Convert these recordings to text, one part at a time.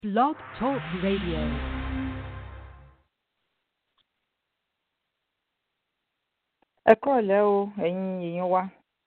Blog Talk Radio. Ẹ kúrọ̀lẹ́ o ẹ̀yin èèyàn wa,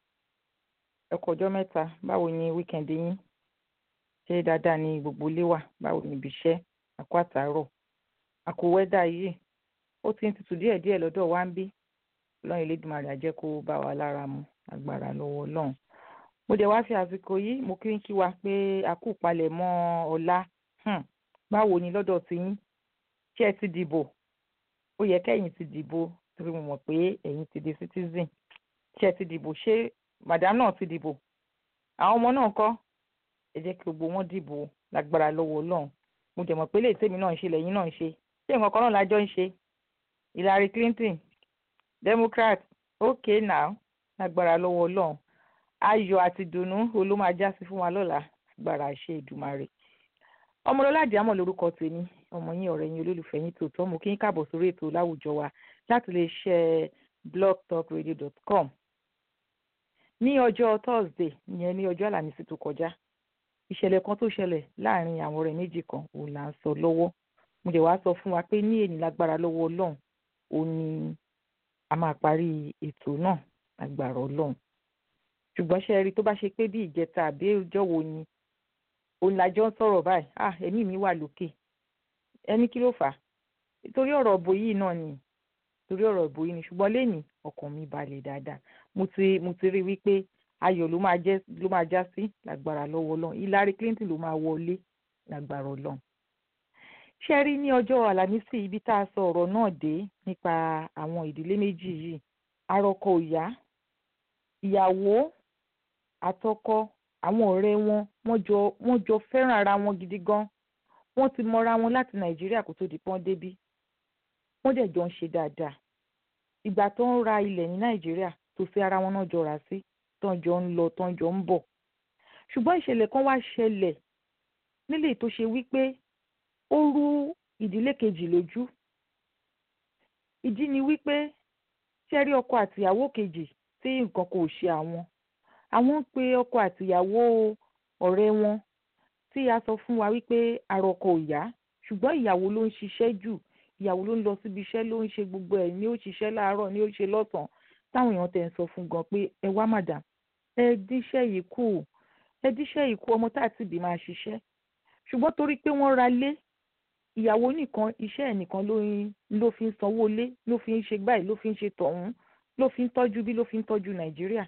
ẹ kú ọjọ́ mẹ́ta, báwo ni wíkẹ̀ndì yín? Ṣé dáadáa ni gbogbo ilé wà? Báwo ni ibi iṣẹ́? Àkú àtàárọ̀, àkú wẹ́dà yìí, ó ti ń tutù díẹ̀díẹ̀ lọ́dọ̀ wa ń bí. Ọlọ́run Elédùmarè á jẹ́ kó bá wa lára mu, agbára lọ́wọ́ Ọlọ́run. Mo dẹ̀ wá fi àsìkò yìí mo kí wa pé a kú palẹ̀mọ́ ọ̀la. Báwo ni lọ́dọ̀ ti yín? Ṣé ẹ ti dìbò? Ó yẹ kẹ́yìn ti dìbò torí mo mọ̀ pé ẹ̀yin ti di citizen. Ṣé ẹ ti dìbò? Ṣé madam náà ti dìbò? Àwọn ọmọ náà ńkọ́? Ẹ jẹ́ kí gbogbo wọn dìbò lágbára lọ́wọ́ Ọlọ́run. Mo dẹ̀ mọ̀ pé léyìí tèmi náà ń ṣe lẹ́yìn náà ń ṣe. Ṣé nǹkan kan náà lájọ́ ń ṣe? Hillary Clinton, Democrat, okay now, lágbára lọ́wọ́ Ọlọ́run. Ayọ̀ àti ìdùnnú ló máa já sí fún wa lọ́la, agbára ṣe Èdùmàrè. Ọmọlọ́lá Àdìámọ̀ lórúkọ tèmi, ọmọ yín ọ̀rẹ́ yín olólùfẹ́ yín tòótọ́. Mo kí yín káàbọ̀ sórí ètò láwùjọ wa láti lè ṣe blogtalkradio.com. Ní ọjọ́ Thursday, ìyẹn ní ọjọ́ Àlàmísì tó kọjá, ìṣẹ̀lẹ̀ kan tó ṣẹlẹ̀ láàrin àwọn ọ̀rẹ́ méjì kan òun là ń sọ lọ́wọ́. Mo dẹ̀ wá sọ fún wa pé ní èní lágbára lọ́wọ́ Ọlọ́run òun ni a máa parí ètò náà lágbára Ọlọ́run. Ṣùgbọ́n ṣe rí tó bá ṣe pé bí ìjẹta àbí ọjọ́ wo ni òun làjọ ń sọ̀rọ̀ báyìí, ẹ̀mí mi wà lókè. Ẹni kí ló fà á? Torí ọ̀rọ̀ ìbò yìí náà ni, torí ọ̀rọ̀ ìbò yìí ni. Ṣùgbọ́n lénìí ọkàn mi balẹ̀ dáadáa. Mo ti rí wípé ayọ̀ ló máa já sí lágbára lọ́wọ́ Ọlọ́run. Hillary Clinton ló máa wọlé lágbára Ọlọ́run. Ṣé rí ní ọjọ́ Àlàmísì ibi tá a sọ ọ̀rọ̀ náà dé nípa àwọn ìdílé méjì yìí, arọkọ ìyá, ìyàwó àtọkọ, àwọn ọ̀rẹ́ wọn wọ́n jọ fẹ́ràn ara wọn gidi gan. Wọ́n ti mọra wọn láti Nàìjíríà kó tó di pọ́n débí. Wọ́n dẹ̀ jọ ń ṣe dáadáa. Ìgbà tó ń ra ilẹ̀ ní Nàìjíríà tó fi ara wọn náà jọ rà sí, tán jọ ń lọ tán jọ ń bọ̀. Ṣùgbọ́n ìṣẹ̀lẹ̀ kan wá ṣẹlẹ̀ nílé tó ṣe wípé ó rú ìdílé kejì lójú. Ìdí ni wípé ṣé rí ọkọ àtìyàwó kejì tí nǹkan kò ṣe àwọn ń pe ọkọ àtìyàwó ọ̀rẹ́ wọn tí a sọ fún wa wípé arọkọ ò yá, ṣùgbọ́n ìyàwó ló ń ṣiṣẹ́ jù, ìyàwó ló ń lọ síbi iṣẹ́, ló ń ṣe gbogbo ẹ̀, ní ó ṣiṣẹ́ láàárọ̀ ní ó ṣe lọ́sàn-án. Táwọn èèyàn tẹ̀ ń sọ fún gan pé ẹ wá màdàm, ẹ díṣẹ́ yìí kù, ọmọ tá àti ìbí máa ṣiṣẹ́. Ṣùgbọ́n torí pé wọ́n ra lé, ìyàwó nìkan iṣẹ́ ẹ̀ nìkan ló fi ń sanwó lé, ló fi ń ṣe báyìí, ló fi ń ṣe tọ̀hún, ló fi ń tọ́jú bí, ló fi ń tọ́jú Nàìjíríà.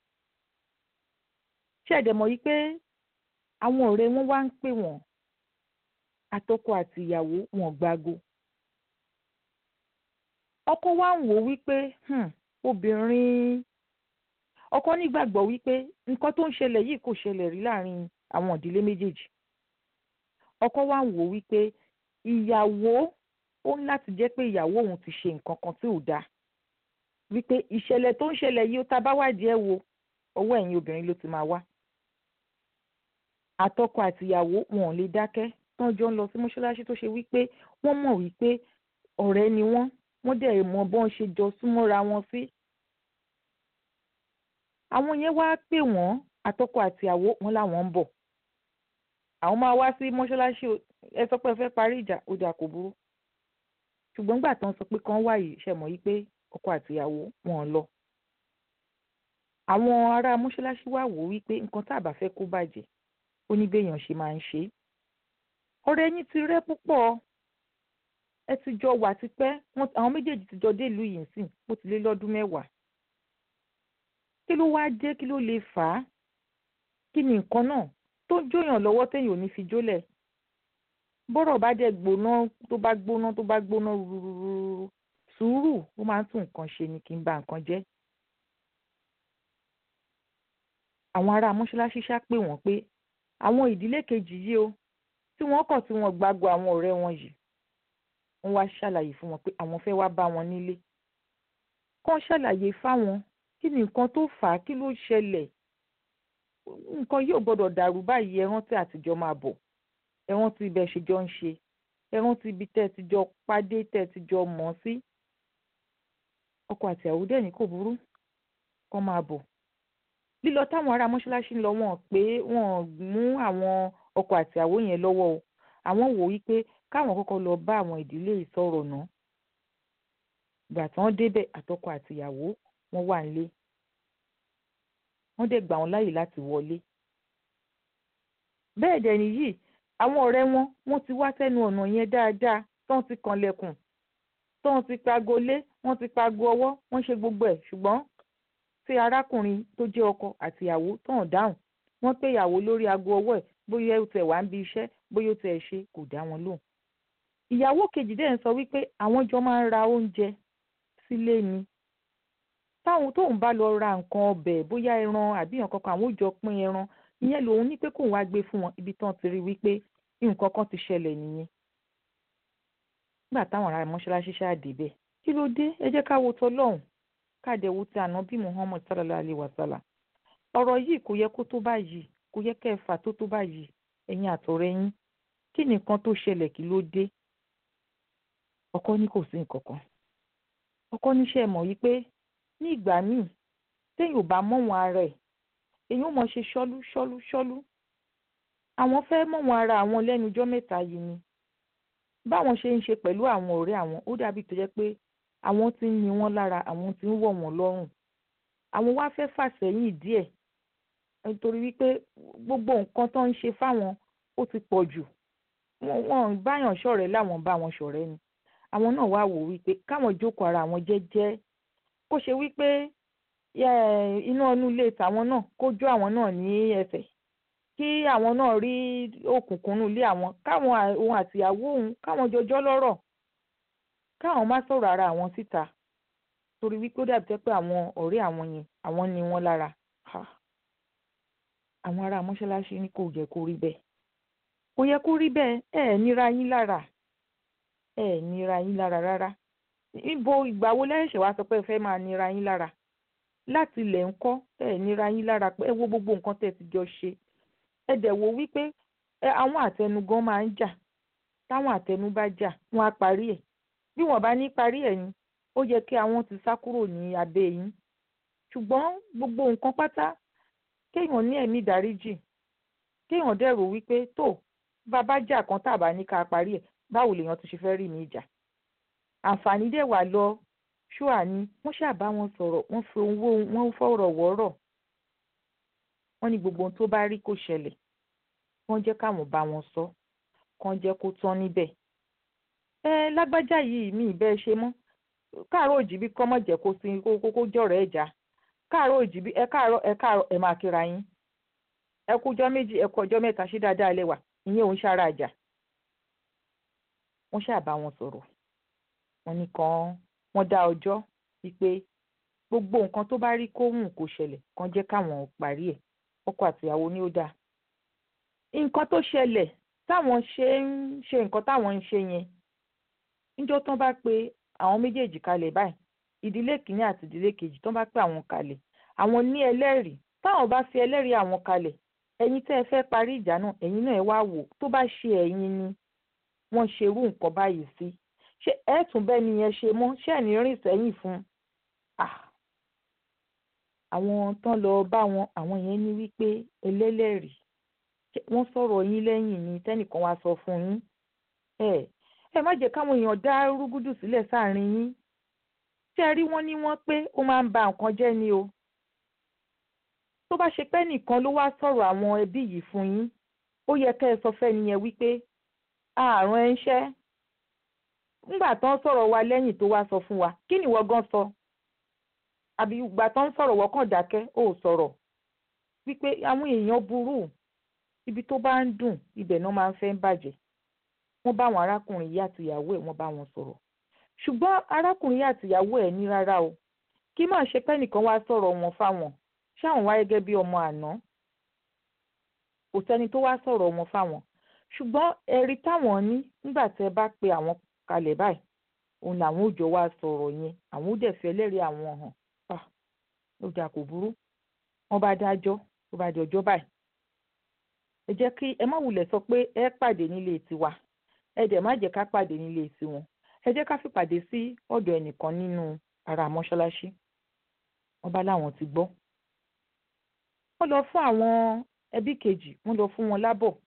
Ṣé ẹ̀dẹ̀ mọ̀ yí pé àwọn ọ̀rẹ́ wọn wá ń pè wọ́n, àtọkọ àti ìyàwó wọn gbágo. Ọkọ wá ń wò wípé obìnrin, ọkọ nígbàgbọ́ wípé nǹkan tó ń ṣẹlẹ̀ yìí kò ṣẹlẹ̀ rí láàrin àwọn ìdílé méjèèjì. Ọkọ wá ń wò wípé ìyàwó ó ń láti jẹ́ pé ìyàwó òun ti ṣe nǹkan kan tí ò dáa. Wípé ìṣẹ̀lẹ̀ tó ń ṣẹlẹ̀ yìí ó ta bá wádìí ẹ̀ wò, ọwọ́ ẹ̀yin obìnrin ló ti máa wá. Àtọkọ àti ìyàwó wọn ò lè dákẹ́, tán jọ ń lọ sí mọ́ṣáláṣí tó ṣe wípé wọ́n mọ̀ wípé ọ̀rẹ́ ni wọ́n dẹ̀ mọ bọ́n ṣe jọ súnmọ́ra wọn sí. Àwọn yẹn wá pè wọ́n, àtọkọ àti ìyàwó wọn làwọn ń bọ̀. Àwọn máa wá sí mọ́ṣáláṣí, ẹ sọ pé ẹ fẹ́ parí ìjà, ó dà kò burú. Ṣùgbọ́n gbà tán sọ pé kán wá yìí, ṣe mọ̀ yí pé ọkọ àti ìyàwó wọn lọ. Àwọn ará mọ́ṣáláṣí wá wò wípé nǹkan tá a bá fẹ́ kó bàjẹ́, ó ní béèyàn ṣe máa ń ṣe. Ọ̀rẹ́ yín ti rẹ́ púpọ̀, ẹ ti jọ wà tipẹ́, àwọn méjèèjì ti jọ dé ìlú yìí sìn, ó ti lé lọ́dún 10. Kí ló wá dé? Kí ló lè fà á? Kí ni nǹkan náà tó ń jóyàn lọ́wọ́ téèyàn ò ní fi jólẹ̀? Bọ́rọ̀ bá dẹ̀ gbóná, tó bá gbóná rúrúrú, sùúrù ó máa ń tún nǹkan ṣe ni, kì í ba nǹkan jẹ́. Àwọn ará mọ́ṣáláṣí ṣá pè wọ́n pé àwọn ìdílé kejì yìí o, tí wọ́n kọ̀ tí wọ́n gbágo àwọn ọ̀rẹ́ wọn yìí, wọ́n wá ṣàlàyé fún wọn pé àwọn fẹ́ wá bá wọn nílé. Kán ṣàlàyé fáwọn kí ni nǹkan tó fà á, kí ló ṣẹlẹ̀. Nǹkan yóò gbọ́dọ̀ dàrú báyìí, ẹ rántí àtijọ́ máa bọ̀, ẹ rántí ibẹ̀ ṣe jọ ń ṣe, ẹ rántí ibi tẹ́ ẹ ti jọ pàdé, tẹ́ ẹ ti jọ mọ̀ sí. Ọkọ àti ìyàwó dẹ̀ ní kò burú, kán máa bọ̀. Lílọ táwọn ará mọ́ṣáláṣí ń lọ, wọn pé wọ́n mú àwọn ọkọ àti ìyàwó yẹn lọ́wọ́ o. àwọn wò wípé káwọn kọ́kọ́ lọ bá àwọn ìdílé ìsọ̀rọ̀ náà. Ìgbà tí wọ́n débẹ̀ àtọkọ àtìyàwó wọ́n wà nílé. Wọ́n dẹ̀ gbà wọ́n láàyè láti wọlé. Bẹ́ẹ̀ dẹ̀ nìyí àwọn ọ̀rẹ́ wọ́n ti wá sẹ́nu ọ̀nà yẹn dáadáa tán ti kanlẹ̀kùn tán ti pagolé wọ́n ti pago ọwọ́ wọ́n ṣe gbogbo ẹ̀ ṣùgbọ́n tí arákùnrin tó jẹ́ ọkọ àtìyàwó tán dáhùn wọ́n pé ìyàwó lórí aago ọwọ́ ẹ̀ bóyá ó tẹ̀ wá ń bí iṣẹ́ bóyá ó tẹ̀ ṣe kò dá wọn lóhùn. Ìyàwó kejì dẹ̀ ń sọ wípé àwọn jọ máa ń ra oúnjẹ sílé ni. Tóun bá lọ ra nǹkan ọbẹ̀ bóyá ẹran àbí nǹkan kan àwọn ò jọ pín ẹran ìyẹn lòun ní pé kóun wá gbé fún wọn ibi tán ti rí wípé nǹkan kan ti ṣẹlẹ̀ nìyẹn. Nígbà táwọn ará mọ́ṣáláṣí ṣáà débẹ̀ kí ló dé ẹ jẹ́ ká wo tọlọ́hun káàdẹ̀wò ti ànábì Muhammad sallallahu alayhi wa sallam. Ọ̀rọ̀ yìí kò yẹ kó tó báyìí kò yẹ kẹ́ ẹ fà tó báyìí ẹ̀yin àtọ̀rẹ́ yín kí ni nǹkan tó ṣẹlẹ̀ kí ló dé. Ọkọ ní kò sí nǹkan kan. Ọkọ níṣẹ́ mọ̀ wípé ní ìgbà míì téèyàn ò bá mọ̀ wọn ara ẹ̀ èyàn ò mọ̀ ṣe ṣọ́lú. Àwọn fẹ́ mọ̀ wọn ara àwọn lẹ́nu ọjọ́ mẹ́ta yìí ni. Báwọn ṣe ń ṣe pẹ̀lú àwọn ọ̀rẹ́ àwọn ó dàbí tó jẹ́ pé àwọn ti ń ni wọ́n lára àwọn ti ń wọ̀ wọ́n lọ́rùn. Àwọn wá fẹ́ fà sẹ́yìn díẹ̀ nítorí wípé gbogbo nǹkan tó ń ṣe fáwọn ó ti pọ̀ jù. Wọ́n báyàn ṣọ̀rẹ́ láwọn bá wọn ṣọ̀rẹ́ ni. Àwọn náà wá wò wípé káwọn jókòó ara àwọn jẹ́jẹ́ kó ṣe wípé iná inú ilé tàwọn náà kó jó àwọn náà ní ẹsẹ̀ kí àwọn náà rí òkùnkùn nínú ilé àwọn káwọn òun àtìyàwó òun káwọn jọjọ́ lọ́rọ̀ káwọn má sọ̀rọ̀ ara àwọn síta torí wípé ó dàbí pé àwọn ọ̀rẹ́ àwọn yẹn àwọn ni wọ́n lára. Àwọn ará mọ́ṣáláṣí ní kò yẹ kó rí bẹ́ẹ̀ kò yẹ kó rí bẹ́ẹ̀ ẹ̀ nira yín lára rárá. Ibo ìgbà wo lẹ́yìn wá sọ pé ẹ fẹ́ máa nira yín lára láti ilẹ̀ ń kọ́ ẹ̀ nira yín lára pé ẹ wo gbogbo nǹkan tẹ́ ti jọ ṣe. Ẹ dẹ̀ wò wípé àwọn àtẹnu gan máa ń jà táwọn àtẹnu bá jà wọ́n á parí ẹ̀ bí wọ́n bá ní parí ẹ̀ ni ó yẹ kí àwọn ti sá kúrò ní abẹ́ yín. Ṣùgbọ́n gbogbo nǹkan pátá kéèyàn ní ẹ̀mí ìdáríjì kéèyàn dẹ̀ rò wípé tó bàbá jà kan tàbá ní ká parí ẹ̀ báwo lèèyàn ti ṣe fẹ́ rí mi ìjà. Àǹfààní dẹ̀ wà lọ ṣúà ni wọ́n ṣàbá wọn sọ̀rọ̀ wọ́n fi owó wọn fọ̀rọ̀ wọ́rọ̀ wọ́n ní gbogbo ohun tó bá rí kó ṣẹlẹ̀ wọ́n jẹ́ káwọn bá wọn sọ kán jẹ́ kó tán níbẹ̀. Lágbájá yìí mi ìbẹ́ ṣe mọ́ káàárọ̀ òjìbí kọ́ mọ̀ jẹ́ kó jọ̀rọ̀ ẹ̀já káàárọ̀ òjìbí ẹ káàárọ̀ ẹ máa kíra yín ẹ kú ọjọ́ méjì ẹ kú ọjọ́ mẹ́ta ṣé dáadáa lẹ́wà ìyẹn òun ṣára àjà. Wọ́n ṣàbá wọn sọ̀rọ̀ wọ́n ní wọ́n dá ọjọ́ wípé gbogbo nǹkan tó bá rí kó hùn kó ṣẹlẹ̀ kán jẹ́ káwọn parí ẹ̀ ọkọ àtìyàwó ni ó dáa. Nǹkan tó ṣẹlẹ̀ táwọn ṣe ń ṣe nǹkan táwọn ń ṣe yẹn níjọ́ tán bá pe àwọn méjèèjì kalẹ̀ báyìí ìdílé kìíní àti ìdílé kejì tán bá pe àwọn kalẹ̀ àwọn ní ẹlẹ́rìí táwọn bá fi ẹlẹ́rìí àwọn kalẹ̀ ẹ̀yin tẹ́ ẹ fẹ́ parí ìjà náà ẹ̀yin náà ẹ wá wò tó bá ṣe ẹ̀yin ni wọ́n ṣerú nǹkan báyìí sí ṣé ẹ tún bẹ́ẹ̀ ni yẹn ṣe mọ́ ṣé ẹ̀ ní rìn sẹ́yìn fún un. Àwọn tán lọ bá wọn àwọn yẹn ní wípé ẹlẹ́lẹ́rìí wọ́n sọ̀rọ̀ yín lẹ́yìn ni tẹ́nìkan wá sọ fún yín. Ẹ má jẹ́ káwọn èèyàn dá rúgúdù sílẹ̀ sáàrin yín. Ṣé ẹ rí wọ́n ní wọ́n pé ó máa ń ba nǹkan jẹ́ ni o. Tó bá ṣe pé nìkan ló wá sọ̀rọ̀ àwọn ẹbí yìí fún yín ó yẹ kẹ́ ẹ sọ fẹ́ni yẹn wípé àrùn ẹ̀ ń ṣẹ́ ńgbà tán sọ̀rọ̀ wa lẹ́yìn tó wá sọ fún wa kí ni ìwọ gan sọ àbí ìgbà tán sọ̀rọ̀ wọ́n kàn dákẹ́ ó sọ̀rọ̀ wípé àwọn èèyàn burú ibi tó bá ń dùn ibẹ̀ náà máa ń fẹ́ bàjẹ́. Wọ́n bá àwọn arákùnrin yìí àtìyàwó ẹ̀ wọ́n bá wọn sọ̀rọ̀ ṣùgbọ́n arákùnrin yìí àtìyàwó ẹ̀ ní rárá o kí má ṣe pé nìkan wá sọ̀rọ̀ wọn fáwọn ṣáwọn wá gẹ́gẹ́ bí ọmọ àná kò sẹ́ni tó wá sọ̀rọ̀ wọn fáwọn ṣùgbọ́n ẹ̀rí táwọn ní nígbà tẹ́ bá pe àwọn kalẹ̀ báyìí òun làwọn òjò wá sọ̀rọ̀ yẹn àwọn ò dẹ̀ fi ẹlẹ́rìí àwọn hàn ó jà kò burú wọ́n bá dájọ́ tó bá di ọjọ́ báyìí ẹ jẹ́ kí ẹ má wulẹ̀ sọ pé ẹ pàdé nílé tiwa ẹ dẹ̀ má jẹ́ ká pàdé nílé tiwọn ẹ jẹ́ ká fi pàdé sí ọ̀dọ̀ ẹnìkan nínú ara mọ́ṣáláṣí. Wọ́n bá láwọn ti gbọ́. Wọ́n lọ fún àwọn ẹbí kejì wọ́n lọ fún wọn lábọ̀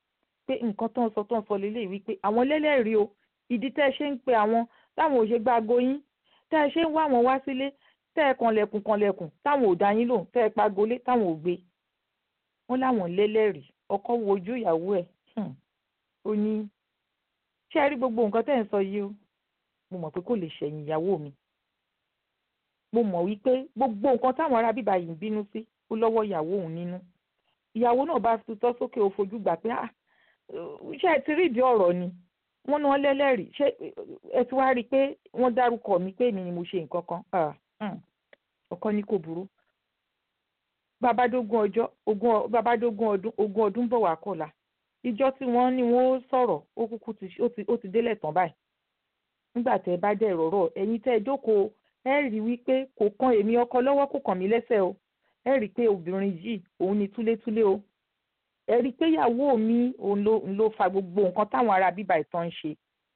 pé nǹkan tó ń sọ lélẹ̀ wípé àwọn lẹ́lẹ́rìí o ìdí tẹ́ ẹ ṣe ń pe àwọn táwọn ò ṣe gba aago yín tẹ́ ẹ ṣe ń wá àwọn wá sílé tẹ́ ẹ kanlẹ̀kùn táwọn ò dá yín lóhùn tẹ́ ẹ pagolé táwọn ò gbé wọ́n láwọn lẹ́lẹ́rìí ọkọ wojú ìyàwó ẹ̀ ó ní ṣé ẹ rí gbogbo nǹkan tẹ́ ẹ ń sọ yìí o mo mọ̀ pé kò lè ṣẹ̀yìn ìyàwó mi mo mọ̀ wípé gbogbo nǹkan táwọn ará bíbá yìí ń bínú sí ó lọ́wọ́ ìyàwó òun nínú ìyàwó náà bá tutọ́ sókè ó fojú gbà pé ṣé ẹ ti rí ìdí ọ̀rọ̀ ni wọ́n ní wọ́n lẹ́lẹ́rìí ṣé ẹ ti wá rí i pé wọ́n dárúkọ mi pé èmi ni mo ṣe nǹkan kan ọkọ ní kò burú babadógún ọdún ogún ọdún bọ̀ wá kọ̀la ìjọ tí wọ́n ní wọ́n sọ̀rọ̀ ó kúkú ó ti délẹ̀ tán báyìí nígbà tẹ́ ẹ bá dẹ̀ rọ̀rọ̀ ẹ̀yin tẹ́ ẹ jókòó ẹ rí wípé kò kan èmi ọkọ lọ́wọ́ kò kàn mí lẹ́sẹ̀ o ẹ rí pé obìnrin yìí òun ni túlétúlé o ẹ rí pé ìyàwó mi òun ló fa gbogbo nǹkan táwọn ará bíbá ìtàn ń ṣe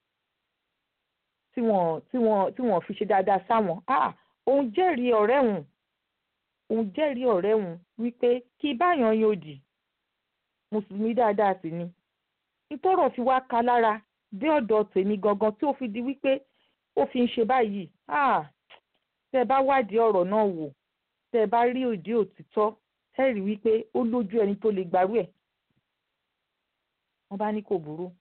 tí wọ́n fi ṣe dáadáa sáwọn òun jẹ́rìí ọ̀rẹ́ òun wípé kí báyọ̀ yan òdì mùsùlùmí dáadáa sì ni ìtọ́rọ̀ fi wá ka lára dé ọ̀dọ̀ tèmi gangan tí ó fi di wípé ó fi ń ṣe báyìí tẹ́ ẹ bá wádìí ọ̀rọ̀ náà wò tẹ́ ẹ bá rí òdì òtítọ́ ẹ rí wípé ó lójú ẹni tó lè gbarú ẹ̀ wọ́n bá ní kò burú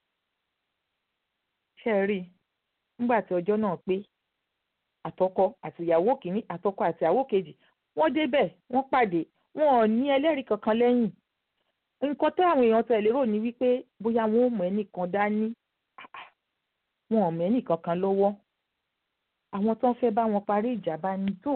ṣe rí i nígbà tí ọjọ́ náà pé àtọkọ àtìyàwó kìíní àtọkọ àtìyàwó kejì wọ́n débẹ̀ wọ́n pàdé wọn ò ní ẹlẹ́rìí kankan lẹ́yìn nǹkan tó àwọn èèyàn tẹ̀lé rò ní wípé bóyá wọn ò mọ ẹnìkan dání wọn ò mọ ẹnìkankan lọ́wọ́ àwọn tó ń fẹ́ bá wọn parí ìjà bá ní tó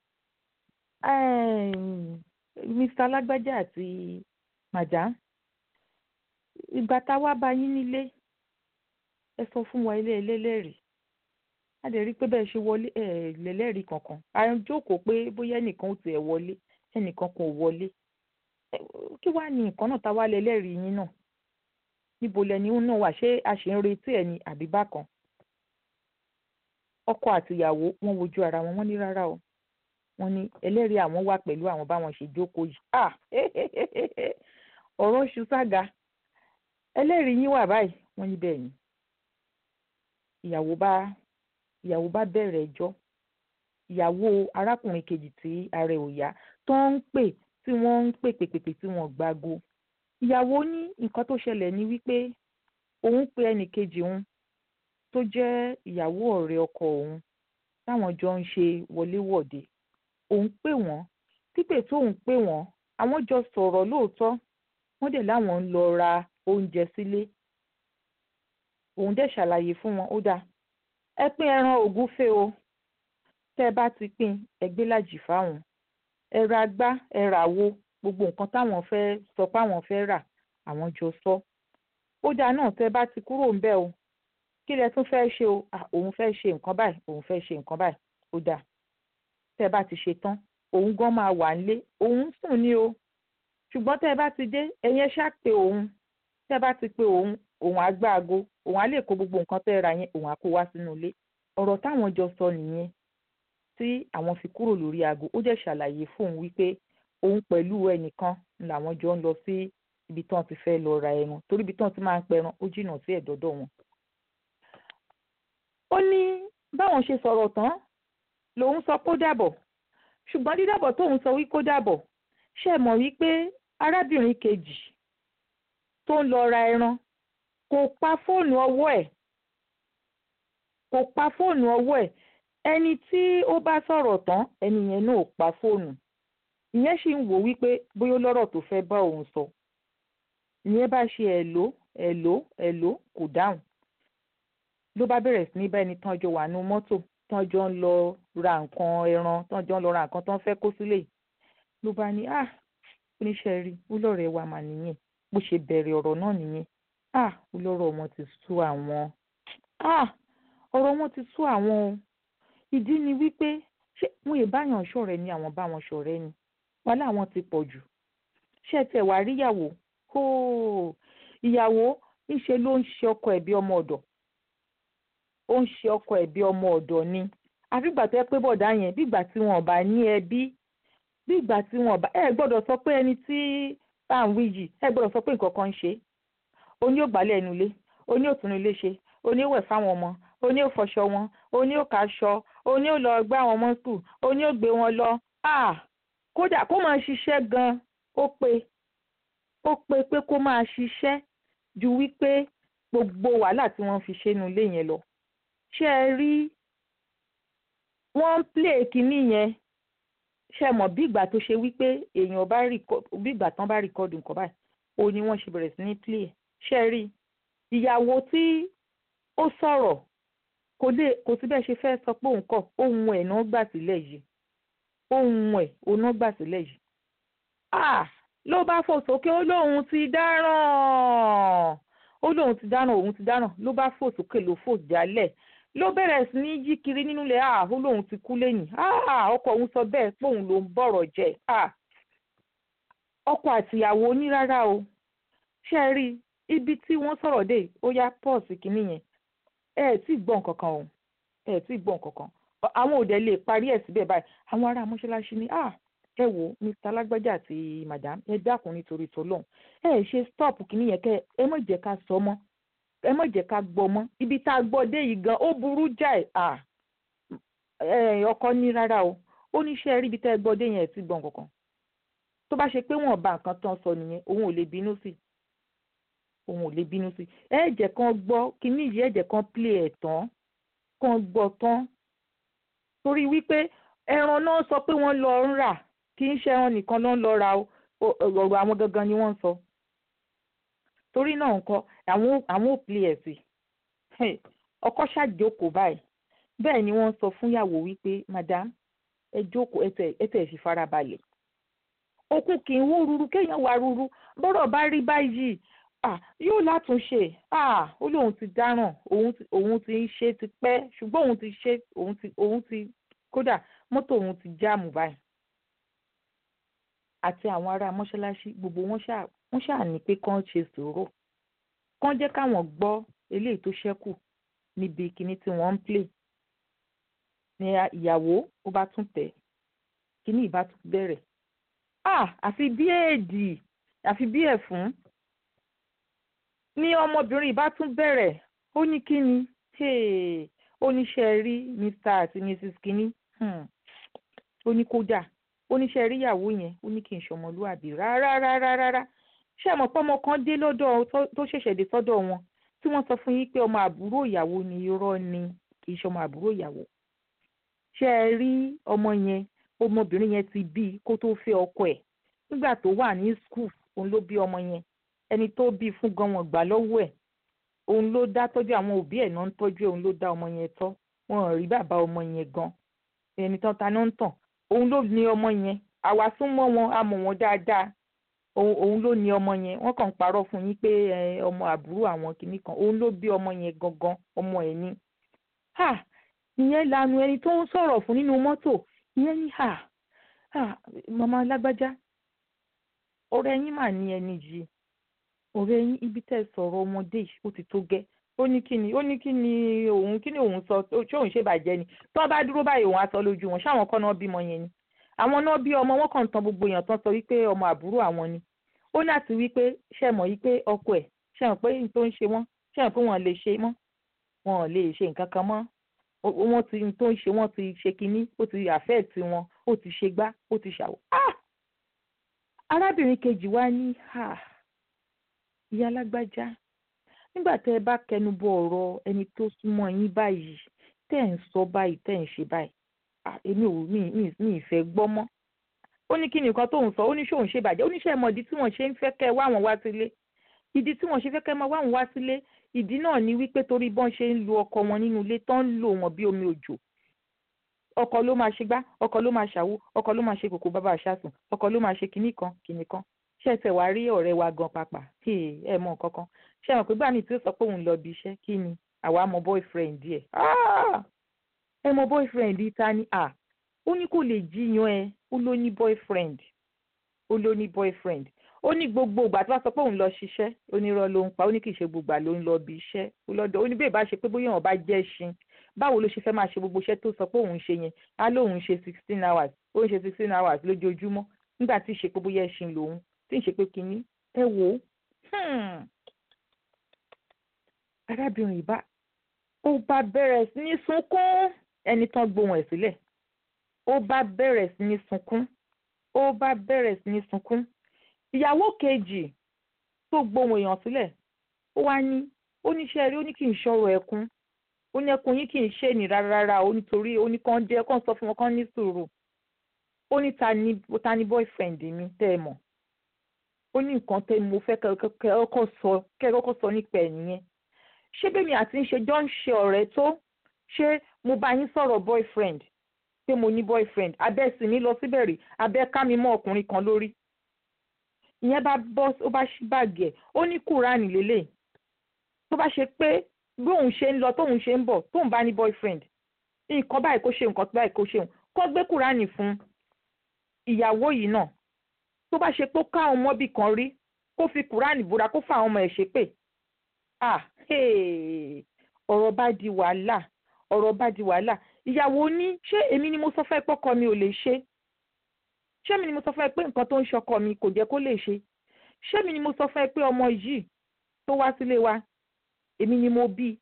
Mr. Alágbájá àti Màjá ìgbà tá a wá bá yín nílé ẹ sọ fún wa ilé ẹlẹ́lẹ́rìí a lè rí i pé bẹ́ẹ̀ ṣe wọlé lẹ́lẹ́rìí kankan à ń jókòó pé bóyá ẹnìkan ò tiẹ̀ wọlé ẹnìkan kò wọlé kí wàá ní nǹkan náà tá a wá lẹ́lẹ́rìí yín náà níbo lẹni náà wà ṣé a ṣe ń retí ẹ̀ ní àbí bákan ọkọ àtìyàwó wọ́n wojú ara wọn wọ́n ní rárá o wọ́n ní ẹlẹ́rìí àwọn wà pẹ̀lú àwọn báwọn ṣe jókòó yìí ọ̀rọ̀ ṣu sága ẹlẹ́rìí yín wà báyìí wọ́n ní bẹ́ẹ̀ ni ìyàwó bá bẹ̀rẹ̀ ẹjọ́ ìyàwó arákùnrin kejì tí ara ẹ̀ ò yá tó ń pè tí wọ́n ń pè tí wọ́n gbágo ìyàwó ní nǹkan tó ṣẹlẹ̀ ní wípé òun pe ẹnì kejì òun tó jẹ́ ìyàwó ọ̀rẹ́ ọkọ òun táwọn jọ ń ṣe wọléwọ̀de òun pè wọ́n pípè tóun pè wọ́n àwọn jọ sọ̀rọ̀ lóòótọ́ wọ́n dẹ̀ láwọn ń lọ ra oúnjẹ sílé òun dẹ̀ ṣàlàyé fún wọn ó dáa ẹ pín ẹran ògúnfe o tẹ́ ẹ bá ti pín ẹ gbé lájì fáwọn ẹ ra gbá ẹ rà wo gbogbo nǹkan táwọn fẹ́ sọ pé àwọn fẹ́ rà àwọn jọ sọ ó dáa náà tẹ́ ẹ bá ti kúrò ń bẹ̀ o kí lẹ tún fẹ́ ṣe o òun fẹ́ ṣe nǹkan báyìí òun fẹ́ ṣe nǹkan báyìí ó dáa tẹ́ ẹ bá ti ṣe tán òun gan máa wà nílé òun sùn ní o ṣùgbọ́n tẹ́ ẹ bá ti dé ẹ̀yin ẹ ṣáà pé òun tẹ́ ẹ bá ti pé òun á gbá aago òun á lè kó gbogbo nǹkan tẹ́ ẹ ra yẹn òun á kó wá sínú ilé ọ̀rọ̀ táwọn jọ sọ nìyẹn tí àwọn fi kúrò lórí aago ó dẹ̀ ṣàlàyé fóun wípé òun pẹ̀lú ẹnìkan làwọn jọ ń lọ sí ibi tí wọ́n ti fẹ́ lọ ra ẹran torí ibi tí wọ́n ti máa ń pẹran ó jìnnà sí ẹ̀dọ́dọ̀ wọn. ó ní báwọn ṣe sọ̀rọ̀ tán lòun sọ kó dàbọ̀ ṣùgbọ́n dídàbọ̀ tóun sọ wí kó dàbọ̀ ṣe mọ̀ wípé arábìnrin kejì tó ń lọ ra ẹran kò pa fóònù ọwọ́ ẹ̀ ẹni tí ó bá sọ̀rọ̀ tán ẹni yẹn náà ò pa fóònù ìyẹn sì ń wò wípé bóyá lọ́rọ̀ tó fẹ́ bá òun sọ ìyẹn bá ṣe ẹ̀ló kò dáhùn ló bá bẹ̀rẹ̀ sí ní bá ẹni tán jọ wà nínú mọ́tò tán jọ ń lọ ra nǹkan ẹran tán jọ ń lọ ra nǹkan tán fẹ́ kó sílé ló bá ní oníṣẹ́ rí ó lọ́rẹ̀ wa mà nìyẹn bó ṣe bẹ̀rẹ̀ ọ̀rọ̀ náà nìyẹn ó lọ́rọ̀ wọn ti sú àwọn ọ̀rọ̀ wọn ti sú àwọn o ìdí ni wípé ṣé wọn ì báyàn ṣọ̀rẹ́ ni àwọn bá wọn ṣọ̀rẹ́ ni wọn láwọn ti pọ̀ jù ṣé tẹ̀ wá rí ìyàwó ńṣe ló ń ṣe ọkọ ẹ̀ bí ọmọ ọ̀dọ̀ ó ń ṣe ọkọ ẹ̀ bí ọmọ ọ̀dọ̀ ni àfìgbà tó yẹ pé bọ̀dá yẹn bígbà tí wọn bá ní ẹbí bígbà tí wọn bá ẹ gbọ́dọ̀ sọ pé ẹni tí bá ń wí yìí ẹ gbọ́dọ̀ sọ pé nǹkan kan ń ṣe ó ní ó gbálẹ̀ ẹnu ilé, ó ní ó tún ilé ṣe, ó ní ó wẹ̀ fáwọn ọmọ, ó ní ó fọṣọ wọn, ó ní ó kaṣọ, ó ní ó lọ gbé àwọn ọmọ skul, ó ní ó gbé wọn lọ. Kódà kó máa ṣiṣẹ́ gan-an ó pé pé kó máa ṣiṣẹ́ ju wípé gbogbo wàhálà tí wọ́n fi ṣe inú ilé yẹn lọ. Ṣé ẹ rí wọ́n ń play kinní yẹn ṣe mọ̀ bí ìgbà tó ṣe wípé èèyàn bá bí ìgbà tán bá rìkọ́dù nǹkan báyìí ó ní wọ́n ṣe bẹ̀rẹ̀ sí ní play ẹ̀. Ṣé rí ìyàwó tí ó sọ̀rọ̀ kò sí bẹ́ẹ̀ ṣe fẹ́ sọ pé òun kọ̀ ohun ẹ̀ náà gbà sílẹ̀ yìí ohun ẹ̀ òun náà gbà sílẹ̀ yìí. Ló bá fò sókè ó lóun ti dáràn òun ti dáràn ló bá fò sókè ló fò jálẹ̀ ló bẹ̀rẹ̀ sí ní yí kiri nínú ilẹ̀ ó lóun ti kú lẹ́yìn ọkọ òun sọ bẹ́ẹ̀ pé òun ló ń bọ̀rọ̀ jẹ ọkọ àtìyàwó ní rárá o. Ṣé rí ibi tí wọ́n sọ̀rọ̀ dé ó yá pọ́ọ̀sì kìíní yẹn ẹ tí gbọ́ nǹkan kan o ẹ tí gbọ́ nǹkan kan àwọn òde lè parí ẹ̀ síbẹ̀ báyìí àwọn ará mọ́ṣáláṣí ní ẹ wo Mr. Lágbájá àti madam ẹ dákun nítorí tọ́lọ́hún ẹ ṣe stop kìíní yẹn kẹ ẹ má jẹ́ ká sọ mọ́ ẹ má jẹ́ ká gbọ́ mọ́ ibi tá a gbọ́ dé yìí gan ó burú jáì ọkọ ní rárá o ó ní ṣe rí ibi tá ẹ gbọ́ dé yẹn ẹ tí gbọ́ nǹkan kan tó bá ṣe pé wọ́n bá nǹkan tán sọ nìyẹn òun ò lè bínú sí ẹ jẹ́ kán gbọ́ kínní yìí ẹ jẹ́ kán play ẹ̀ tán kán gbọ́ tán torí wípé ẹran náà sọ pé wọ́n lọ ń rà kì í ṣe ẹran nìkan ló ń lọ ra ọ̀rọ̀ àwọn gangan ni wọ́n ń sọ torí náà nǹkan àwọn ò play ẹ̀ sí ọkọ ṣàjókòó báyìí bẹ́ẹ̀ ni wọ́n sọ fún ìyàwó wípé madam ẹ jókòó ẹ tẹ̀ fi fara balẹ̀ okùn kì í wó ruru kéèyàn wá ruru bọ́rọ̀ bá rí báyìí yóò látúnṣe ó lóun ti dáràn òun ti ń ṣe ti pẹ́ ṣùgbọ́n òun ti kódà mọ́tò òun ti jáàmù báyìí àti àwọn ará mọ́ṣáláṣí gbogbo wọn ṣáà ní pé kán ṣe sùúrù kán jẹ́ káwọn gbọ́ eléyìí tó ṣẹ́kù níbi kíní tí wọ́n ń play ní ìyàwó ó bá tún tẹ̀ kíní ìbá tún bẹ̀rẹ̀ àfi bí èdì àfi bí ẹ̀fún ní ọmọbìnrin ìbá tún bẹ̀rẹ̀ ó ní kíni ó ní ṣe rí Mr. àti Mrs. kíní ó ní kódà ó ní ṣe rí ìyàwó yẹn ó ní kí n ṣọmọlúwàbí rárá ṣé ẹ mọ̀ pé ọmọ kan dé lọ́dọ̀ tó ṣẹ̀ṣẹ̀ dé sọ́dọ̀ wọn tí wọ́n sọ fún yín pé ọmọ àbúrò ìyàwó ni irọ́ ni kì í ṣọmọ àbúrò ìyàwó. Ṣé ẹ rí ọmọ yẹn ọmọbìnrin yẹn ti bí kó tó fẹ́ ọkọ ẹ̀ nígbà tó wà ní skul òun ló bí ọmọ yẹn ẹni tó bí fún gan wọn gbà lọ́wọ́ ẹ̀ òun ló dá tọ́jú àwọn òbí ẹ̀ náà ń tọ́jú ẹ̀ òun ló dá ọmọ yẹn tọ́ wọn ò rí bàbá ọmọ yẹn gan ẹni tán ta náà ń tàn òun ló ní ọmọ yẹn àwa sún mọ́ wọn a mọ̀ wọn dáadáa òun ló ní ọmọ yẹn wọ́n kàn ń parọ́ fún yín pé ọmọ àbúrò àwọn kìíní kan òun ló bí ọmọ yẹn gangan ọmọ ẹ̀ ni. ìyẹn lanu ẹni tó ń sọ̀rọ̀ fún nínú mọ́tò ìyẹn ní màmá Lágbájá ọ̀rẹ́ yín mà ní ẹni yìí ọ̀rẹ́ yín ibi tẹ́ sọ̀rọ̀ ọmọdé ó ti tó gẹ́ ó ní kíni òun sọ ṣé òun ṣe bàjẹ́ ni tí wọ́n bá dúró báyìí òun á sọ lójú wọn ṣáwọn kọ́ náà bímọ yẹn ni àwọn náà bí ọmọ wọn kàn tán gbogbo èèyàn tán sọ wípé ọmọ àbúrò àwọn ni ó ní àti wípé ṣe mọ̀ yí pé ọkọ ẹ̀ ṣe mọ̀ pé n tó ń ṣe wọ́n ṣe mọ̀ pé wọ́n lè ṣe mọ́ wọ́n lè ṣe nǹkan kan mọ́ wọ́n ti n tó ń ṣe wọ́n ti ṣe kinní ó ti àfẹ́ẹ̀tì wọn ó ti ṣe gbá ó ti ṣàwọ̀. arábìnrin kejì wá ní ìyá Lágbájá nígbà tẹ́ ẹ bá kẹnu bọ ọ̀rọ̀ ẹni tó súnmọ́ yín báyìí tẹ́ ẹ̀ ń sọ báyìí tẹ́ ẹ̀ ń ṣe báyìí èmi ò mi ìfẹ́ gbọ́ mọ́ ó ní kí ni nǹkan tóun sọ ó ní ṣóun ṣe bàjẹ́ ó ní ṣe mọ̀dí tí wọ́n ṣe ń fẹ́ kẹ́ wá wọn wá sílé ìdí tí wọ́n ṣe fẹ́ kẹ́ máa wá wọn wá sílé ìdí náà ni wípé torí bọ́n ṣe ń lu ọkọ wọn nínú ilé tán ń lò wọ́n bí omi òjò ọkọ ló máa ṣe gbá ọkọ ló máa ṣàwó ọkọ ló máa ṣe kòkó bàbá àṣàsùn ọkọ ló máa ṣe kinní kan ṣé ẹ tẹ̀ wá rí ọ̀rẹ́ wa gan pàpà ẹ mọ nǹkan kan ṣé ẹ mọ̀ pé gbàmí tí ó sọ pé òun lọ bí iṣẹ́ kí ni àwa mọ boyfriend ẹ̀ ẹ mọ boyfriend ta ni ó ní kò lè jiyàn ẹ ó ló ní boyfriend ó ní gbogbo ìgbà tí wọ́n sọ pé òun lọ ṣiṣẹ́ onírọ́ ló ń pa ó ní kì í ṣe gbogbo ìgbà ló ń lọ bí iṣẹ́ ó ní bẹ́ẹ̀ bá ṣe pé bóyá òun bá jẹ́ ṣin báwo ló ṣe fẹ́ máa ṣe gbogbo iṣẹ́ tó sọ pé òun ṣe yẹn á lóun ṣe 16 hours ó ń ṣe 16 hours lójoojúmọ́ nígbà tí ì ṣe pé bóyá ṣin lòun tí ì ṣe pé kinní ẹ wò ó arábìnrin ìbá ó bá bẹ̀rẹ̀ sí ní sunkún. Ẹni tán gbóhùn ẹ̀ sílẹ̀ ó bá bẹ̀rẹ̀ sí ní sunkún. Ó bá bẹ̀rẹ̀ sí ní sunkún. Ìyàwó kejì tó gbóhùn èèyàn sílẹ̀ ó wá ní oníṣẹ́ rí ó ní kì í ṣọ̀rọ̀ ẹkún. Ó ní ẹkún yín kì í ṣe ní rárá ó nítorí ó ní kàn jẹ́ kàn sọ fún wọn kàn ní sùúrù. Ó ní ta ni boyfriend mi tẹ́ ẹ mọ̀. Ó ní nǹkan tẹ́ mo fẹ́ kẹ́ kọ́kọ́ sọ nípa ẹ̀ nìyẹn. Ṣé bẹ́ẹ̀ mi àti ń ṣe jọ ń ṣe ọ̀rẹ́ tó? Ṣé mo bá yín sọ̀rọ̀ boyfriend? Pé mo ní boyfriend? Abẹ́ sì ní lọ síbẹ̀ rí, abẹ́ ká mi mọ́ ọkùnrin kan lórí. Ìyẹn bá bọ́ ó bá ṣí báàgì ẹ̀ ó ní kùránì lélẹ̀. Tó bá ṣe pé bí òun ṣe ń lọ tóun ṣe ń bọ̀ tóun bá ní boyfriend nǹkan báyìí kó ṣe nǹkan báyìí kó ṣe kó gbé kùránì fún ìyàwó yìí náà. Tó bá ṣe pé ó ká àwọn ọmọbì kan rí kó fi kùránì búra kó fà àwọn ọmọ ẹ̀ ṣépè. Ọ̀rọ̀ bá di wàhálà. Ọ̀rọ̀ bá di wàhálà. Ìyàwó ní ṣé èmi ni mo sọ fẹ́ pé ọkọ mi ò lè ṣe? Ṣé èmi ni mo sọ fẹ́ pé nǹkan tó ń ṣọkọ mi kò jẹ́ kó lè ṣe? Ṣé èmi ni mo sọ fẹ́ pé ọmọ yìí tó wá sílé wa èmi ni mo bí?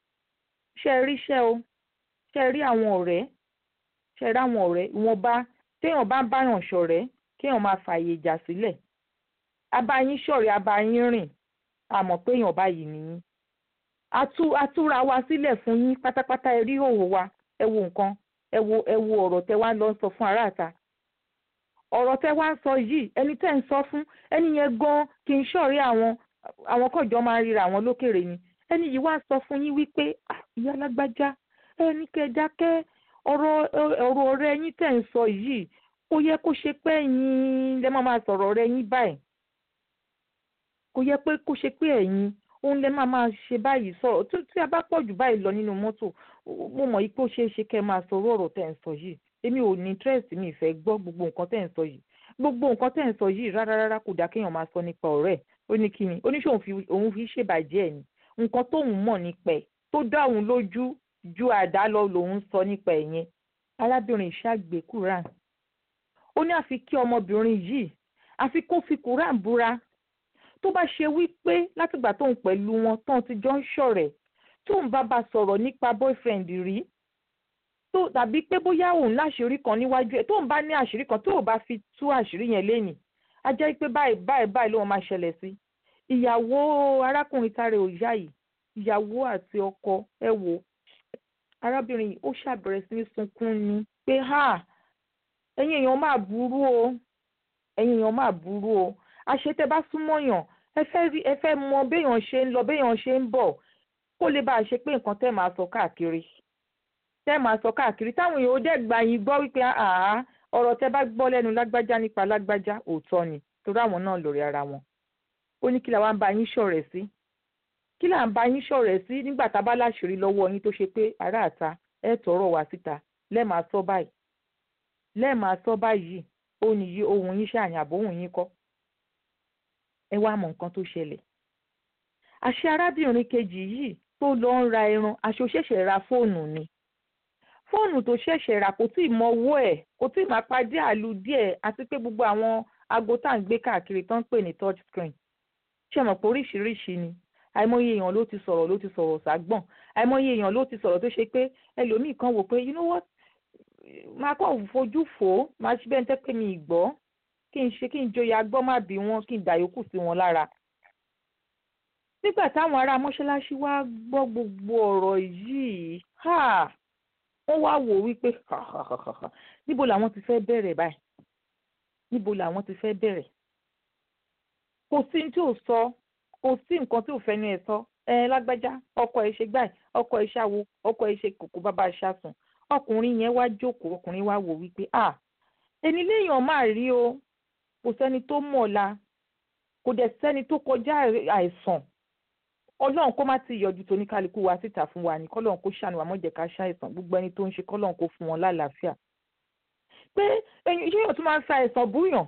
Ṣé rí iṣẹ́ o? Ṣé rí àwọn ọ̀rẹ́? Ṣé rí àwọn ọ̀rẹ́? Ìwọ̀nba téèyàn bá ń báyàn ṣọ̀rẹ́ kéèyàn máa fààyè ìjà sílẹ̀. Abáyín ṣọ̀rẹ́ abáyín rìn àmọ́ pé èèyàn báyìí nìyí. Atúra wa sílẹ̀ fún yín pátápátá ẹ rí òwò wa ẹ wo nǹkan ẹ wo ọ̀rọ̀ tẹ wá lọ sọ fún aráàta. Ọ̀rọ̀ tẹ wá ń sọ yìí ẹni tẹ́ ń sọ fún ẹni yẹn gan kì í ṣọ̀rẹ́ àwọn kọ̀jọ́ máa ń ríra àwọn lókèrè ni. Ẹni yìí wá sọ fún yín wípé ìyá lágbájá ẹni kẹ́ dákẹ́ ọ̀rọ̀ ọ̀rẹ́ yín tẹ́ ń sọ yìí kò yẹ kó ṣe pé ẹ̀yin lẹ máa sọ̀rọ̀ ọ̀rẹ́ yín báyìí. Kò yẹ pé kó ṣe pé ẹ̀yin òun lẹ máa ṣe báyìí sọ̀rọ̀ tí a bá pọ̀ jù báyìí lọ nínú mọ́tò mo mọ̀ pé ó ṣeé ṣe kẹ́ máa sọ̀rọ̀ ọ̀rọ̀ tẹ́ ń sọ yìí. Èmi ò ní interest mi ìfẹ́ gbọ́ gbogbo nǹkan tẹ́ ń sọ yìí. Gbogbo nǹkan tẹ́ ń sọ yìí rárá kò dá kéèyàn máa sọ nípa ọ̀rẹ́. Ó ní kíni oníṣòwò òun fi ṣèbàjẹ́ ẹ̀ ni. Nǹkan tóun mọ̀ nípa ẹ̀ tó dá òun lójú ju àdá lọ lòun sọ nípa ẹ̀ yẹn. Arábìnrin ìṣàgbé Quran. Ó ní àfi kí ọmọbìnrin yìí àfi kó fi Quran búra. Tó bá ṣe wípé látìgbà tóun pẹ̀lú wọn tán ti jọ ń ṣọ̀rẹ́ tóun bá sọ̀rọ̀ nípa boyfriend rí tó tàbí pé bóyá òun láṣìírí kan níwájú ẹ̀ tóun bá ní àṣírí kan tó bá fi tú àṣírí yẹn lénìí á jẹ́ pé báyìí ló máa ṣẹlẹ̀ sí. Ìyàwó arákùnrin tààrẹ òyà yìí ìyàwó àti ọkọ ẹ wò arábìnrin yìí ó ṣàbẹ̀rẹ̀ sí ní sunkún ni pé ẹ̀yin èèyàn máa burú o ẹ̀yin èèyàn máa burú o àṣetẹ bá súnmọ́yàn ẹ fẹ́ mọ béèyàn ṣe ń lọ béèyàn ṣe ń bọ̀ kó lè bá a ṣe pé nǹkan tẹ́ máa sọ káàkiri táwọn èèyàn ó dẹ̀ gbà yín gbọ́ wípé ọ̀rọ̀ tẹ́ bá gbọ́ lẹ́nu lágbájá nípa lágbájá òótọ́ ni torí àwọn náà lórí ara wọn. Ó ní kí la wá ń bá yín ṣọ̀rẹ́ sí kí là ń bá yín ṣọ̀rẹ́ sí nígbà tá a bá láṣìírí lọ́wọ́ yín tó ṣe pé aráàta ẹ̀ tọrọ wá síta lẹ́ẹ̀máa sọ báyìí ó ní ohun yín ṣàyàn àbóhùn yín kọ́. Ẹ wá mọ nǹkan tó ṣẹlẹ̀. Àṣé arábìnrin kejì yìí tó lọ ń ra ẹran aṣọ ṣẹ̀ṣẹ̀ ra fóònù ni. Fóònù tó ṣẹ̀ṣẹ̀ rà kò tí ì mọ owó ẹ̀ kò tí ì máa padé àlù díẹ̀ àti pé gbogbo àwọn aago tá à ń gbé káàkiri tó ń pè ní touch screen. Ṣé mọ̀ pé oríṣiríṣi ni àìmọye èèyàn ló ti sọ̀rọ̀ ságbọ̀n àìmọye èèyàn ló ti sọ̀rọ̀ tó ṣe pé ẹlòmíì kan wò pé you know what máa kọ́ fojú fò ó máa ṣe bẹ́ẹ̀ ń tẹ́ pé mi ì gbọ́ kí n joyè agbọ́ má bí wọn kí n dà yòókù sí wọn lára. Nígbà táwọn ará mọ́ṣáláṣí wá gbọ́ gbogbo ọ̀rọ̀ yìí wọ́n wá wò wípé níbo làwọn ti fẹ́ bẹ̀rẹ̀ báyìí níbo làwọn ti fẹ́ bẹ̀rẹ̀. Kò sí ní tí ò sọ kò sí nǹkan tí ò fẹ́ ní ẹ sọ lágbájá ọkọ ẹ ṣe gbáì ọkọ ẹ ṣàwo ọkọ ẹ ṣe kòkó bàbá ṣàsùn. Ọkùnrin yẹn wá jókòó ọkùnrin wá wò wípé ẹni léèyàn máa rí o kò sẹ́ni tó mọ̀ ọ̀la kò dẹ̀ sẹ́ni tó kọjá àìsàn Ọlọ́run kó má ti yọjú tó ní kálukú wa síta fún wa ní kọ́lọ́run kó ṣàánú wa má jẹ́ ká ṣàìsàn gbogbo ẹni tó ń ṣe kọ́lọ́run kó fún wọn lálàáfíà. Pé èèyàn tún máa ń fa àìsàn búyàn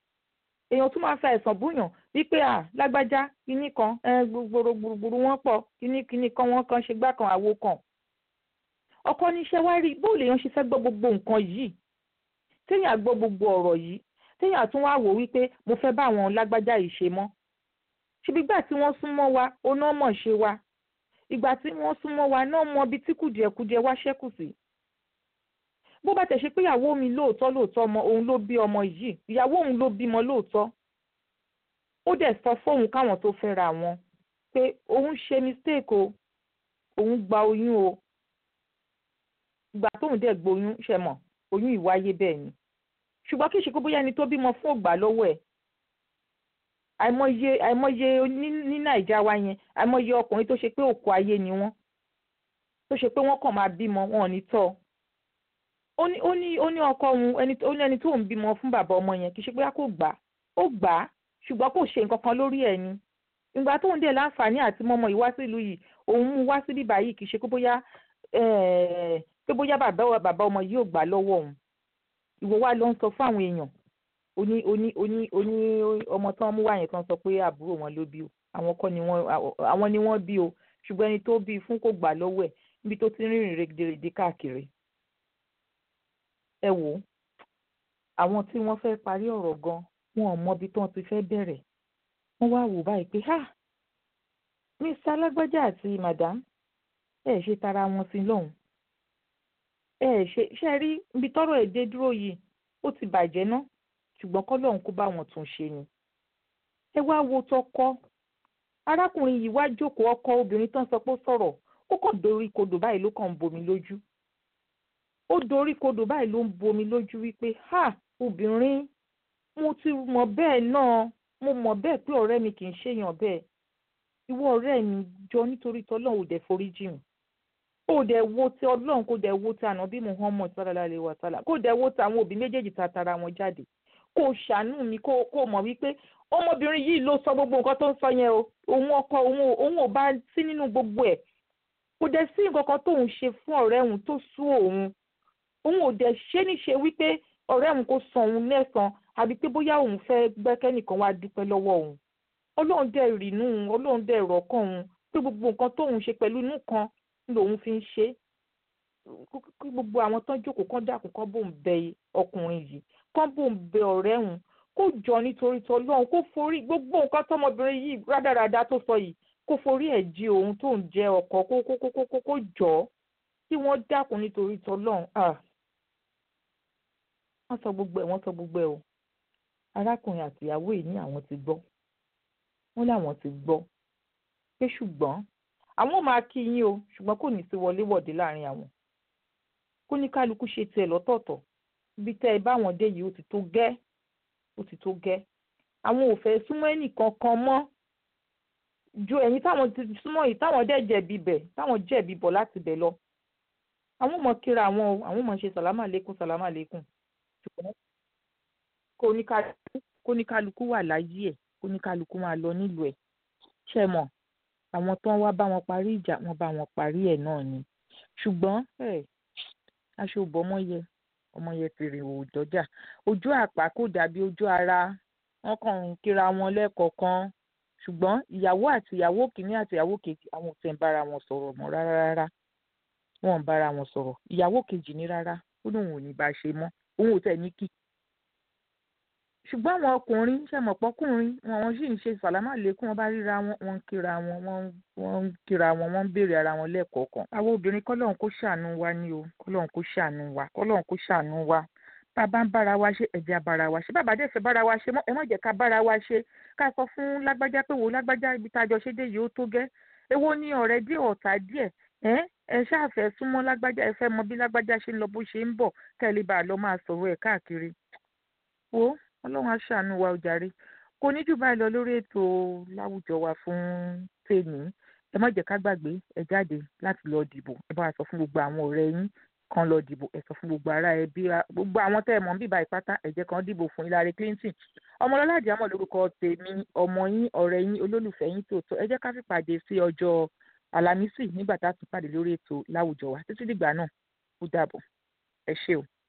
wípé lágbájá kíní kan gbogbogbò wọn pọ̀ kíní kan wọn kan ṣe gbá kan àwo kan. Ọkọ níṣẹ́ wá rí bó lèèyàn ṣe fẹ́ gbọ́ gbogbo nǹkan yìí téèyàn gbọ́ gbogbo ọ̀rọ̀ yìí téèyàn tún wá wò wípé mo fẹ́ bá àwọn lágbájá yìí ṣe mọ́. Ṣebí gbà tí wọ́n súnmọ́ wa oná mọ̀ ṣe wa ìgbà tí wọ́n súnmọ́ wa náà mọ ibi tí kùdìẹ̀kudiẹ wá ṣẹ́kù sí. bó bá tẹ̀ ṣe pé ìyàwó mi lóòótọ́ ọmọ òun ló bí ọmọ yìí, ìyàwó òun ló bímọ lóòótọ́, ó dẹ̀ sọ fóun káwọn tó fẹ́ra wọn pé òun ṣe mistake o, òun gba oyún o. ìgbà tóun dẹ̀ gboyún ṣe mọ̀ oyún ìwáyé bẹ́ẹ̀ ni, ṣùgbọ́n kì í ṣe kó bóyá ẹni tó bímọ fún ògbà lọ́wọ́ ẹ̀. àìmọye ní nàìjà wa yẹn, àìmọye ọkùnrin tó ṣe pé òkú ayé ni wọ́n, tó ṣe pé wọ́n kàn máa bímọ wọn ò ní tọ́. ó ní ọkọ òun ó ní ẹni tó ń bímọ fún bàbá ọmọ yẹn kì í ṣe pé kó gbà ó gbà á ṣùgbọ́n kò ṣe nǹkan kan lórí ẹ̀ ni. ìgbà tóun dẹ̀ láǹfààní àti mọ́mọ́ yìí wá sílùú yìí, òun mú wá sí bíbá yìí kì í ṣe pé bóyá bàbá ọmọ yìí ò gbà lọ́wọ́ òun. ìwọ wá lọ ń sọ fún àwọn èèyàn oní ọmọ tán mú wá yẹn tán sọ pé àbúrò wọn ló bí o, àwọn ni wọ́n bí o, ṣùgbọ́n ẹni tó bí fún kò gbà lọ́wọ́ ẹ̀ níbi tó ti rìnrìn rèdèrèdè káàkiri. ẹ wò ó, àwọn tí wọ́n fẹ́ parí ọ̀rọ̀ gan wọn ò mọ ibi tí wọ́n ti fẹ́ bẹ̀rẹ̀. wọ́n wá wò báyìí pé Mr. alágbájá àti madam ẹ ṣe tara wọn sí lọ́hùn, ẹ ṣe rí ibi tọ́rọ̀ ẹ̀ dé dúró yìí ó ti bàjẹ́ ná, ṣùgbọ́n kọ́ lọ́hùn kó bá wọn tún ṣe ni. ẹ wá wo tọkọ arákùnrin yìí wá jókòó, ọkọ obìnrin tán sọ pé ó sọ̀rọ̀, ó kàn dorí kodò báyìí ló kàn ń bomi lójú. ó dorí kodò báyìí ló ń bomi lójú wípé obìnrin, mo ti mọ̀ bẹ́ẹ̀ náà, mo mọ̀ bẹ́ẹ̀ pé ọ̀rẹ́ mi kì í ṣèyàn bẹ́ẹ̀. ìwọ ọ̀rẹ́ mi jọ nítorí tọ́lọ́run ò dẹ̀ forí jìn, kó dẹ̀ wo ti ọlọ́run, kó dẹ̀ wo ti ànábì Muhammad sallallahu alaihi wa sallam, kó dẹ̀ wo ti àwọn òbí méjèèjì tara wọn jáde, kó ṣàánú mi, kó mọ̀ wípé ọmọbìnrin yìí ló sọ gbogbo nǹkan tó ń sọ yẹn o, òun ọkọ òun ò bá sí nínú gbogbo ẹ̀, kò dẹ̀ sí nǹkan kan tóun ṣe fún ọ̀rẹ́ òun tó sú òun ò dẹ̀ ṣe níṣe wípé ọ̀rẹ́ òun kò san òun lẹ́san àbí pé bóyá òun fẹ́ gbẹ́kẹ́nìkan wá dúpẹ́ lọ́wọ́ òun. ọlọ́run dẹ̀ rìnú òun, ọlọ́run dẹ̀ rọ̀kàn òun pé gbogbo nǹkan tóun ṣe pẹ̀lú inú kan lòun fi ń ṣe. kí gbogbo àwọn tán jókòó kán dákun kán bò ń bẹ ọkùnrin yìí, kán bò ń bẹ ọ̀rẹ́ òun kó jọ nítorí tọlọ́run, kó forí gbogbo nǹkan tọmọbìnrin yìí rádaràda tó sọ yìí, kó forí ẹ̀ jí òun tó ń jẹ ọkọ, kó jọ kí wọ́n dákun nítorí tọlọ́run. wọ́n sọ gbogbo ẹ̀ o. arákùnrin àtìyàwó yìí ní àwọn ti gbọ́, wọ́n láwọn ti gbọ́ pé ṣùgbọ́n àwọn máa kí yín o, ṣùgbọ́n kò ní sí wọléwọ̀de láàrin àwọn, kó ní kálukú ṣe tiẹ̀ lọ́tọ̀ọ̀tọ̀. ibi tẹ́ ẹ bá wọn dé yìí ó ti tó gẹ́, àwọn ò fẹ́ súnmọ́ ẹnìkan kan mọ́ ju ẹ̀yin táwọn ti súnmọ́ yìí, táwọn dẹ̀ jẹ̀bi bẹ̀, táwọn jẹ̀bi bọ̀ láti bẹ̀ lọ. àwọn mọ̀ kíra àwọn o, àwọn mọ̀ ṣe sàlámà lékún, ṣùgbọ́n kó ní kálukú wà láyé ẹ̀, kó ní kálukú máa lọ nílùú ẹ̀. ṣe mọ̀ àwọn tó ń wá bá wọn parí ìjà, wọn bá wọn parí ẹ̀ náà ni. ṣùgbọ́n aṣọ òbọ̀ ọmọ yẹ fèrè òòjọ́jà, ojú àpá kò dàbí ojú ara, wọn kàn ń kíra wọn lẹ́ẹ̀kọ̀ọ̀kan. ṣùgbọ́n ìyàwó àti ìyàwó kìíní àti ìyàwó kejì àwọn ò tẹ̀ ń bára wọn sọ̀rọ̀ mọ́ rárá. wọn ń bára wọn sọ̀rọ̀. ìyàwó kejì ní rárá, ó lóun ò ní bá a ṣe mọ́, òun ò tẹ̀ ní kí. ṣùgbọ́n àwọn ọkùnrin ṣẹ̀mọ̀pọ̀kùnrin wọn sì ń ṣe sàlámà lẹ́kùn, wọn bá ríra wọn, wọn ń kíra wọn, wọ́n ń kíra wọn, wọ́n ń béèrè ara wọn lẹ́ẹ̀kọ̀ọ̀kan. àwọn obìnrin kọ́lọ́hún kó ṣàánú wa ní o, kọ́lọ́hún kó ṣàánú wa. bàbá ń bára wa ṣe, ẹ̀jẹ̀ bára wa ṣe. bàbá dẹ̀ fẹ́ bára wa ṣe mọ́, ẹ má jẹ́ ká bára wa ṣe, ká sọ fún lágbájá pé wò lágbájá ibi tá a jọ ṣe dé yìí ó tó gẹ́. èwo ni ọ̀rẹ́ díẹ̀ ọ̀tá díẹ̀, ẹ ṣáà fẹ́ súnmọ́ lágbájá, ẹ fẹ́ mọ bí lágbájá ṣe ń lọ bó ṣe ń bọ̀, kẹ́ ẹ lè bá a lọ máa sọ̀rọ̀ ẹ̀ káàkiri. wo ọlọ́run á ṣàánú wa ojàre. kò ní jù báyìí lọ lórí ètò láwùjọ wa fún tèmi. ẹ má jẹ́ ká gbàgbé, ẹ jáde láti lọ dìbò, ẹ bá wa sọ fún gbogbo àwọn ọ̀rẹ́ yín kan lọ dìbò, ẹ sọ fún gbogbo ará ẹbí, gbogbo àwọn tẹ́ ẹ mọ̀ bíbá ìpátá, ẹ jẹ́ kan dìbò fún Hillary Clinton. Ọmọlọ́lá Àdìámọ̀ lórúkọ tèmi, ọmọ yín, ọ̀rẹ́ yín, olólùfẹ́ yín tòótọ́. ẹ jẹ́ ká fi pàdé sí ọjọ́ Àlàmísì nígbà tá a tún pàdé lórí ètò láwùjọ wa. títí dìgbà náà, ó dàbọ̀. ẹ ṣé o.